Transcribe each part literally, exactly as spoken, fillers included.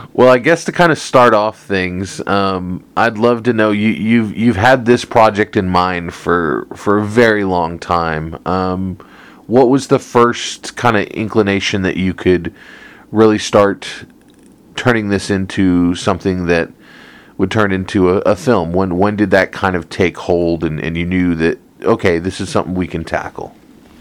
Well, I guess to kind of start off things, um, I'd love to know you, you've you've had this project in mind for for a very long time. Um, what was the first kind of inclination that you could really start turning this into something that would turn into a, a film? When when did that kind of take hold, and, and you knew that okay, this is something we can tackle?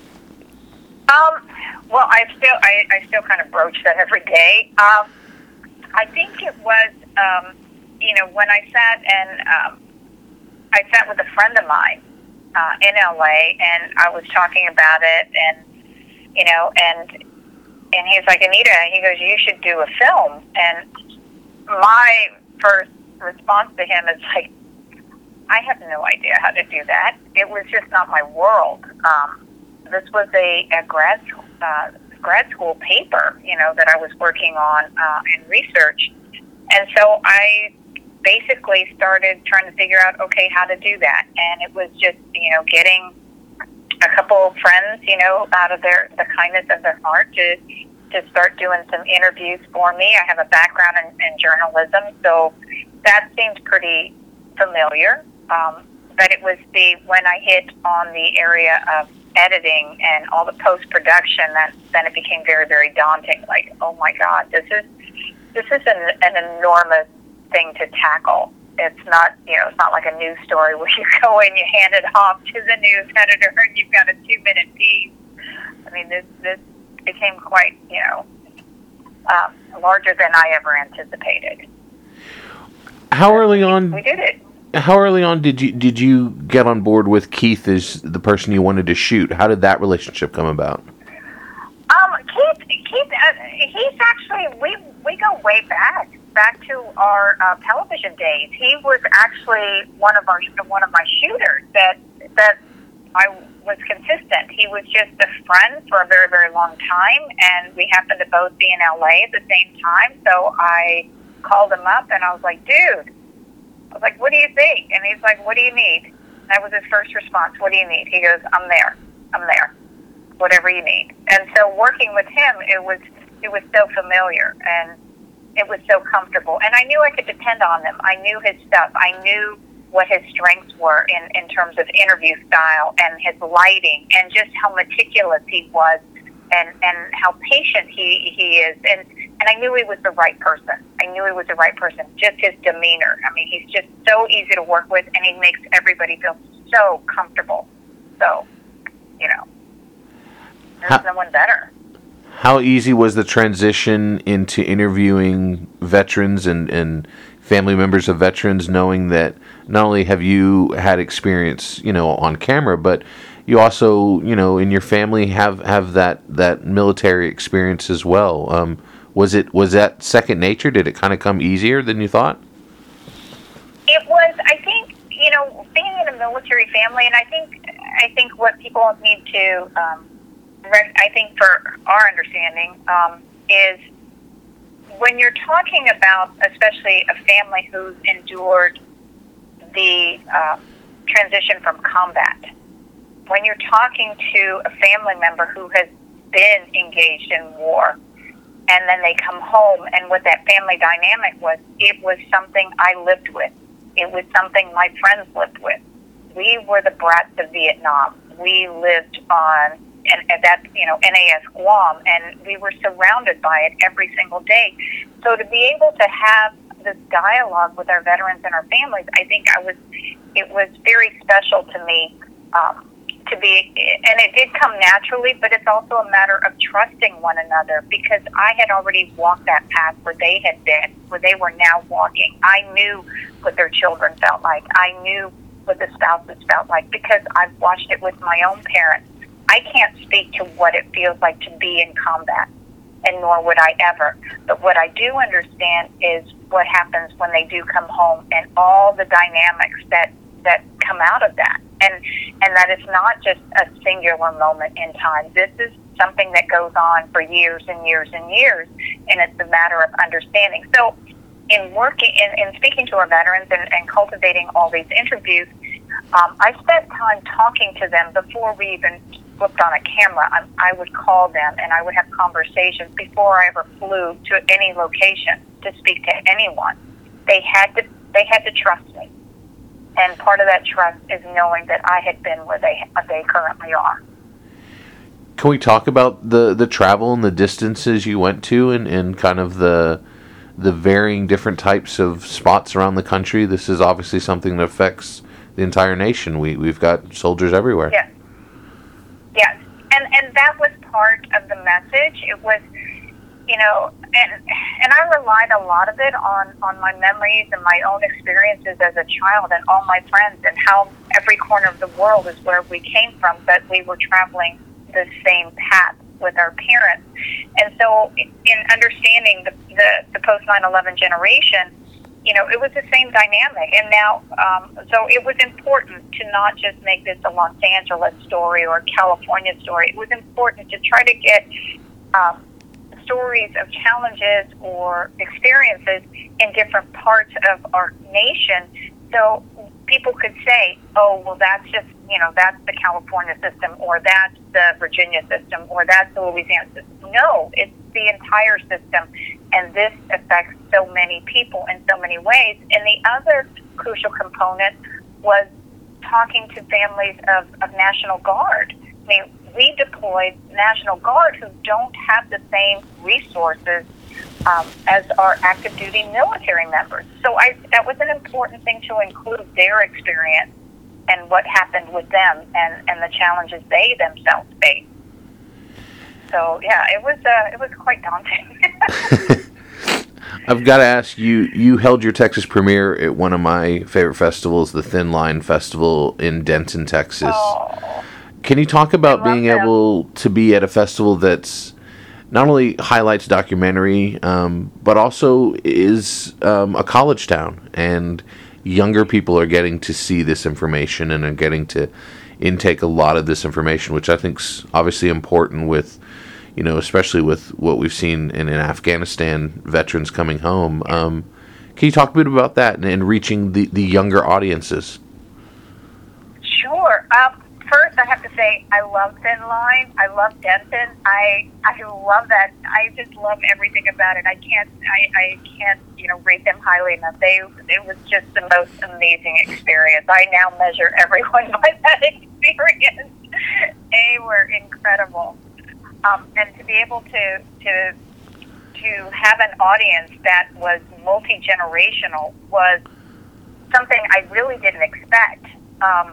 Um, well, I still I, I still kind of broach that every day. Um, I think it was, um, you know, when I sat and um, I sat with a friend of mine uh, in L A, and I was talking about it, and you know, and and he's like, Anita, he goes, you should do a film. And my first response to him is like, I have no idea how to do that. It was just not my world. Um, this was a, a grad school. Uh, grad school paper, you know, that I was working on uh, in research. And so I basically started trying to figure out, okay, how to do that. And it was just, you know, getting a couple of friends, you know, out of their the kindness of their heart to to start doing some interviews for me. I have a background in, in journalism, so that seemed pretty familiar. Um, but it was the when I hit on the area of editing and all the post-production, that then it became very, very daunting. Like, oh my God, this is this is an, an enormous thing to tackle. It's not, you know, it's not like a news story where you go in, you hand it off to the news editor, and you've got a two-minute piece. I mean, this this became quite, you know, um, larger than I ever anticipated. How early on? We did it. How early on did you did you get on board with Keith as the person you wanted to shoot? How did that relationship come about? Um, Keith, Keith, uh, he's actually we we go way back back to our uh, television days. He was actually one of our one of my shooters that that I was consistent. He was just a friend for a very very long time, and we happened to both be in L A at the same time. So I called him up, and I was like, dude. I was like, what do you think? And he's like, what do you need? That was his first response. What do you need? He goes, I'm there. I'm there. Whatever you need. And so working with him, it was it was so familiar, and it was so comfortable. And I knew I could depend on him. I knew his stuff. I knew what his strengths were in, in terms of interview style and his lighting and just how meticulous he was and, and how patient he, he is. And And I knew he was the right person. I knew he was the right person. Just his demeanor. I mean, he's just so easy to work with, and he makes everybody feel so comfortable. So, you know, there's how, no one better. How easy was the transition into interviewing veterans and, and family members of veterans, knowing that not only have you had experience, you know, on camera, but you also, you know, in your family have, have that, that military experience as well. Um, Was it was that second nature? Did it kind of come easier than you thought? It was. I think, you know, being in a military family, and I think I think what people need to, um, rec- I think for our understanding, um, is when you're talking about, especially a family who's endured the uh, transition from combat, when you're talking to a family member who has been engaged in war, and then they come home, and what that family dynamic was, it was something I lived with. It was something my friends lived with. We were the brats of Vietnam. We lived on, and, and that's, you know, N A S Guam, and we were surrounded by it every single day. So to be able to have this dialogue with our veterans and our families, I think I was, it was very special to me, um, to be, and it did come naturally, but it's also a matter of trusting one another, because I had already walked that path where they had been, where they were now walking. I knew what their children felt like. I knew what the spouses felt like, because I've watched it with my own parents. I can't speak to what it feels like to be in combat, and nor would I ever. But what I do understand is what happens when they do come home, and all the dynamics that that come out of that. And and that it's not just a singular moment in time. This is something that goes on for years and years and years, and it's a matter of understanding. So in working, in, in speaking to our veterans and, and cultivating all these interviews, um, I spent time talking to them before we even flipped on a camera. I, I would call them and I would have conversations before I ever flew to any location to speak to anyone. They had to they had to trust me, and part of that trust is knowing that I had been where they they currently are. Can we talk about the, the travel and the distances you went to, and, and kind of the the varying different types of spots around the country? This is obviously something that affects the entire nation. We we've got soldiers everywhere. Yes, yes, and and that was part of the message. It was, you know, and and I relied a lot of it on on my memories and my own experiences as a child, and all my friends, and how every corner of the world is where we came from, but we were traveling the same path with our parents. And so in understanding the, the, the post nine eleven generation, you know, it was the same dynamic. And now, um, so it was important to not just make this a Los Angeles story or a California story. It was important to try to get um, stories of challenges or experiences in different parts of our nation, so people could say, oh, well, that's just, you know, that's the California system, or that's the Virginia system, or that's the Louisiana system. No, it's the entire system, and this affects so many people in so many ways. And the other crucial component was talking to families of, of National Guard. I mean, we deployed National Guard who don't have the same resources Um, as our active duty military members. So I, that was an important thing to include their experience and what happened with them, and, and the challenges they themselves faced. So yeah, it was uh, it was quite daunting. I've got to ask you, you held your Texas premiere at one of my favorite festivals, the Thin Line Festival in Denton, Texas. Oh, Can you talk about being them. able to be at a festival that's not only highlights documentary, um, but also is um, a college town, and younger people are getting to see this information and are getting to intake a lot of this information, which I think is obviously important with, you know, especially with what we've seen in, in Afghanistan, veterans coming home. Um, can you talk a bit about that and, and reaching the, the younger audiences? Sure. Um, First, I have to say I love Thin Line. I love Denton. I I love that. I just love everything about it. I can't I, I can't you know rate them highly enough. They it was just the most amazing experience. I now measure everyone by that experience. They were incredible, um, and to be able to to to have an audience that was multi-generational was something I really didn't expect. Um,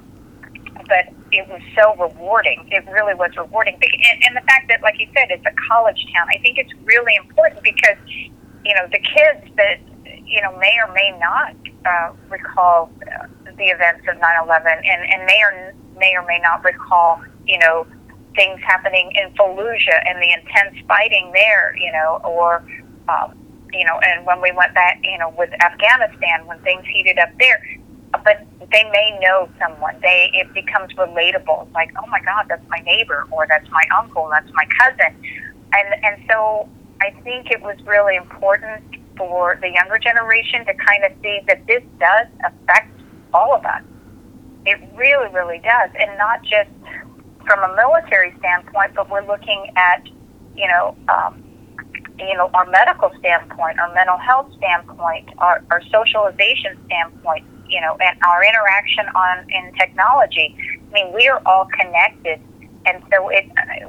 but it was so rewarding. It really was rewarding. And, and the fact that, like you said, it's a college town, I think it's really important because, you know, the kids that, you know, may or may not uh, recall uh, the events of nine eleven and, and may, or, may or may not recall, you know, things happening in Fallujah and the intense fighting there, you know, or, um, you know, and when we went back, you know, with Afghanistan, when things heated up there. But they may know someone. They it becomes relatable. It's like, oh my God, that's my neighbor, or that's my uncle, that's my cousin, and and so I think it was really important for the younger generation to kind of see that this does affect all of us. It really, really does, and not just from a military standpoint, but we're looking at, you know, um, you know, our medical standpoint, our mental health standpoint, our, our socialization standpoint. You know, and our interaction on in technology. I mean, we are all connected, and so it.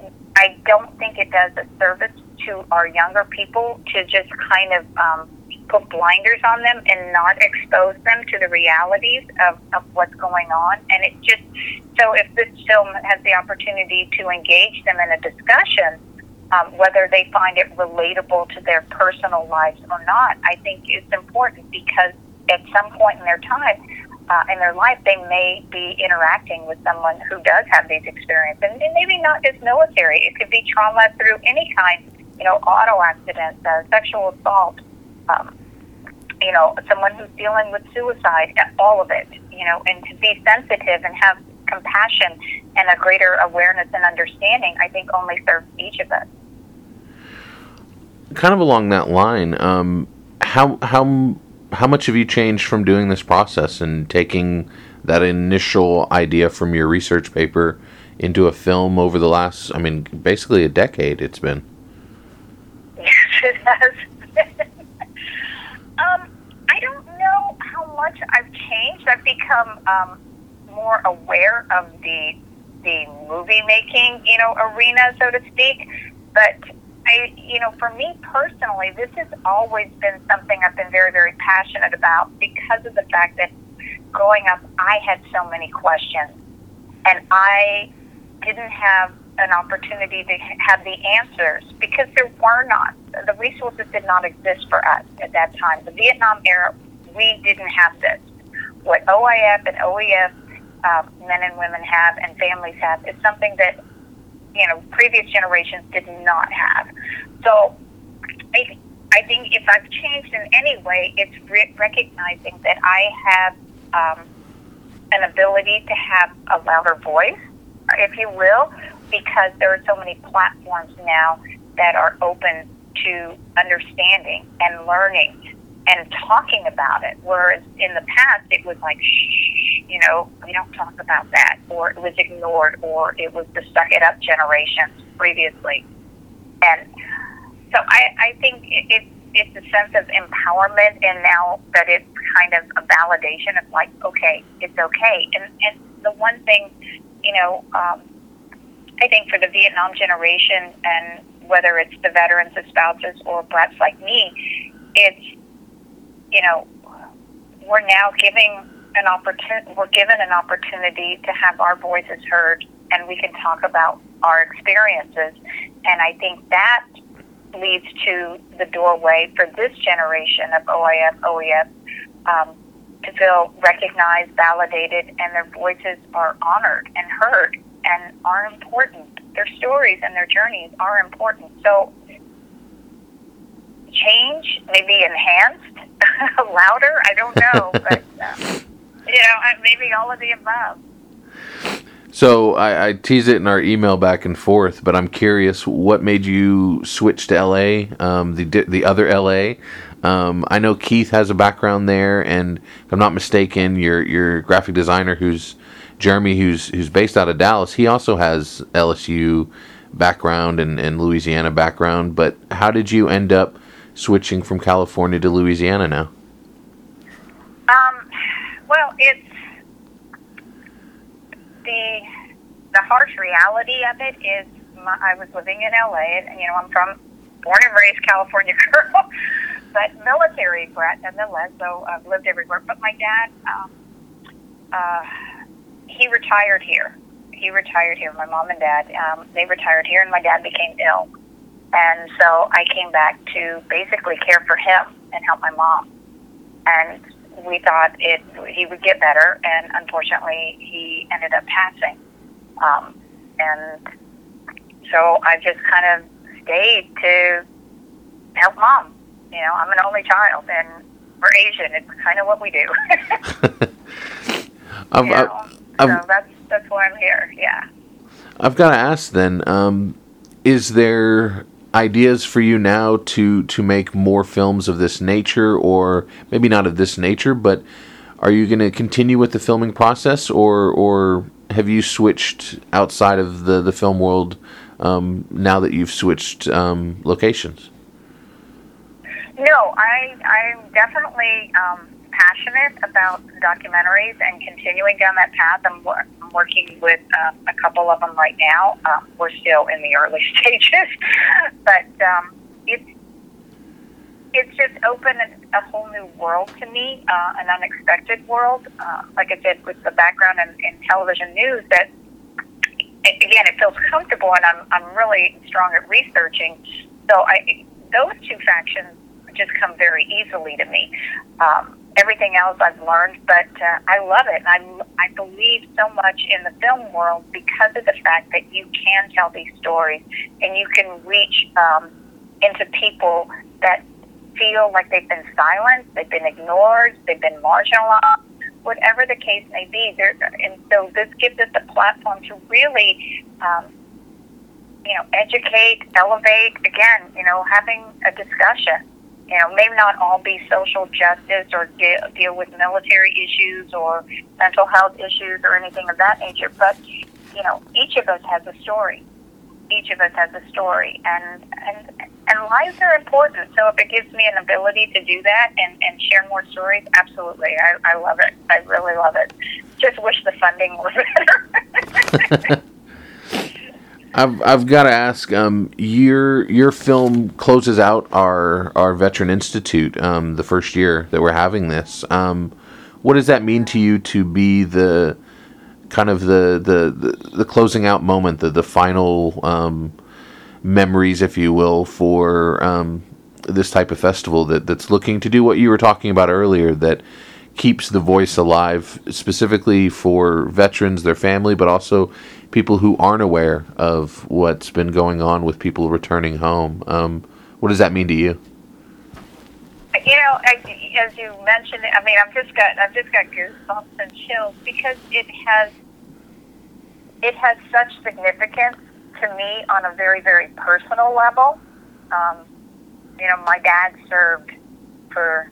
I don't think it does a service to our younger people to just kind of um, put blinders on them and not expose them to the realities of, of what's going on. And it just so if this film has the opportunity to engage them in a discussion, um, whether they find it relatable to their personal lives or not, I think it's important because at some point in their time, uh, in their life, they may be interacting with someone who does have these experiences. And, and maybe not just military. It could be trauma through any kind, you know, auto accidents, uh, sexual assault, um, you know, someone who's dealing with suicide, all of it, you know, and to be sensitive and have compassion and a greater awareness and understanding, I think only serves each of us. Kind of along that line, um, how how how much have you changed from doing this process and taking that initial idea from your research paper into a film over the last, I mean, basically a decade it's been. Yes, it has. um, I don't know how much I've changed. I've become um, more aware of the the movie making, you know, arena, so to speak. But I, you know, for me personally, this has always been something I've been very, very passionate about because of the fact that growing up, I had so many questions, and I didn't have an opportunity to have the answers because there were not. The resources did not exist for us at that time. The Vietnam era, we didn't have this. What O I F and O E F um, men and women have and families have is something that, you know, previous generations did not have. So I, I think if I've changed in any way, it's re- recognizing that I have um, an ability to have a louder voice, if you will, because there are so many platforms now that are open to understanding and learning and talking about it. Whereas in the past, it was like, shh, you know, we don't talk about that, or it was ignored, or it was the suck it up generation previously. And so I, I think it, it's it's a sense of empowerment, and now that it's kind of a validation of like, okay, it's okay. And and the one thing, you know, um, I think for the Vietnam generation, and whether it's the veterans, the spouses, or brats like me, it's, you know, we're now giving an opportunity, we're given an opportunity to have our voices heard, and we can talk about our experiences. And I think that leads to the doorway for this generation of O I F, O E F, um, to feel recognized, validated, and their voices are honored and heard and are important. Their stories and their journeys are important. So change, maybe enhanced, louder, I don't know, but uh, you know, maybe all of the above. So I, I tease it in our email back and forth, but I'm curious, what made you switch to L A, um, the the other L A? Um, I know Keith has a background there, and if I'm not mistaken, your your graphic designer, who's Jeremy, who's who's based out of Dallas, he also has L S U background and, and Louisiana background. But how did you end up switching from California to Louisiana now? Um, well, it's the the harsh reality of it is my, I was living in L A, and you know, I'm from born and raised California girl, but military brat nonetheless. So I've lived everywhere. But my dad, um, uh, he retired here. He retired here. My mom and dad, um, they retired here, and my dad became ill, and so I came back to basically care for him and help my mom. And we thought it he would get better, and unfortunately, he ended up passing. Um, and so I just kind of stayed to help mom. You know, I'm an only child, and we're Asian. It's kind of what we do. I've, you know? I've, so that's that's why I'm here. Yeah. I've got to ask then: um, is there ideas for you now to to make more films of this nature, or maybe not of this nature, but are you going to continue with the filming process, or or have you switched outside of the, the film world um, now that you've switched um, locations? No, I I'm definitely um, passionate about documentaries and continuing down that path. I'm, I'm working with um, a couple of them right now. Um, we're still in the early stages, but um, it's it's just opened a whole new world to me, uh, an unexpected world. Uh, like I said, with the background in, in television news, that again, it feels comfortable, and I'm I'm really strong at researching. So I those two factions just come very easily to me. Um, everything else I've learned, but uh, I love it. And I, I believe so much in the film world because of the fact that you can tell these stories, and you can reach um, into people that feel like they've been silenced, they've been ignored, they've been marginalized, whatever the case may be. There, and so this gives us a platform to really, um, you know, educate, elevate. Again, you know, having a discussion. You know, maybe not all be social justice or de- deal with military issues or mental health issues or anything of that nature, but you know, each of us has a story. Each of us has a story, and and and lives are important. So if it gives me an ability to do that and, and share more stories, absolutely, I, I love it. I really love it. Just wish the funding were better. I've I've got to ask. Um, your your film closes out our our Veteran Institute. Um, the first year that we're having this. Um, what does that mean to you to be the kind of the the, the, the closing out moment, the the final um, memories, if you will, for um, this type of festival that that's looking to do what you were talking about earlier, that keeps the voice alive, specifically for veterans, their family, but also people who aren't aware of what's been going on with people returning home. Um, what does that mean to you? You know, I, as you mentioned, I mean, I've just got I've just got goosebumps and chills because it has it has such significance to me on a very, very personal level. Um, you know, my dad served for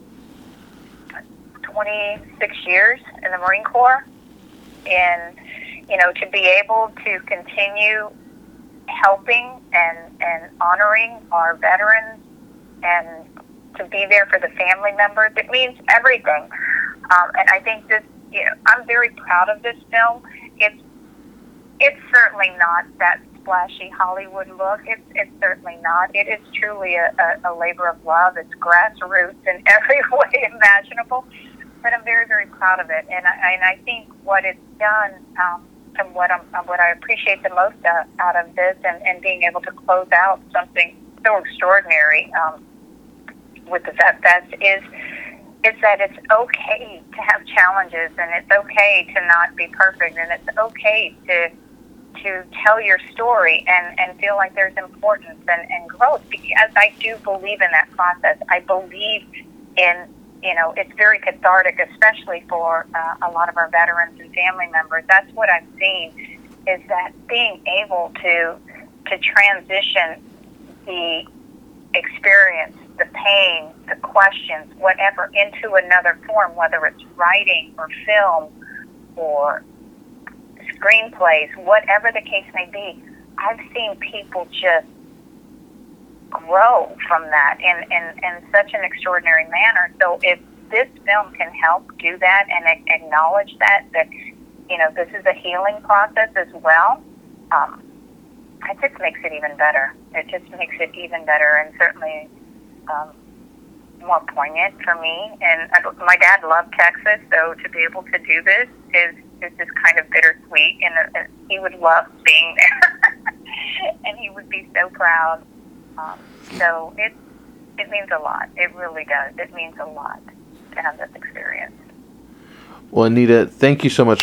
twenty-six years in the Marine Corps, and you know, to be able to continue helping and and honoring our veterans and to be there for the family members, it means everything. Um, and I think this, you know, I'm very proud of this film. It's it's certainly not that splashy Hollywood look. It's it's certainly not. It is truly a, a, a labor of love. It's grassroots in every way imaginable. But I'm very, very proud of it. And I, and I think what it's done, um, and what I'm, what I appreciate the most out, out of this, and, and being able to close out something so extraordinary um, with the Vet Fest is is that it's okay to have challenges, and it's okay to not be perfect, and it's okay to to tell your story and, and feel like there's importance and, and growth, because I do believe in that process. I believe in, you know, it's very cathartic, especially for uh, a lot of our veterans and family members. That's what I've seen, is that being able to to transition the experience, the pain, the questions, whatever, into another form, whether it's writing or film or screenplays, whatever the case may be. I've seen people just grow from that in, in, in such an extraordinary manner. So if this film can help do that and acknowledge that, that, you know, this is a healing process as well, um, it just makes it even better. It just makes it even better, and certainly um, more poignant for me. And I, my dad loved Texas, so to be able to do this is, is just kind of bittersweet, and uh, he would love being there, and he would be so proud. Um, so it it means a lot. It really does. It means a lot to have this experience. Well, Anita, thank you so much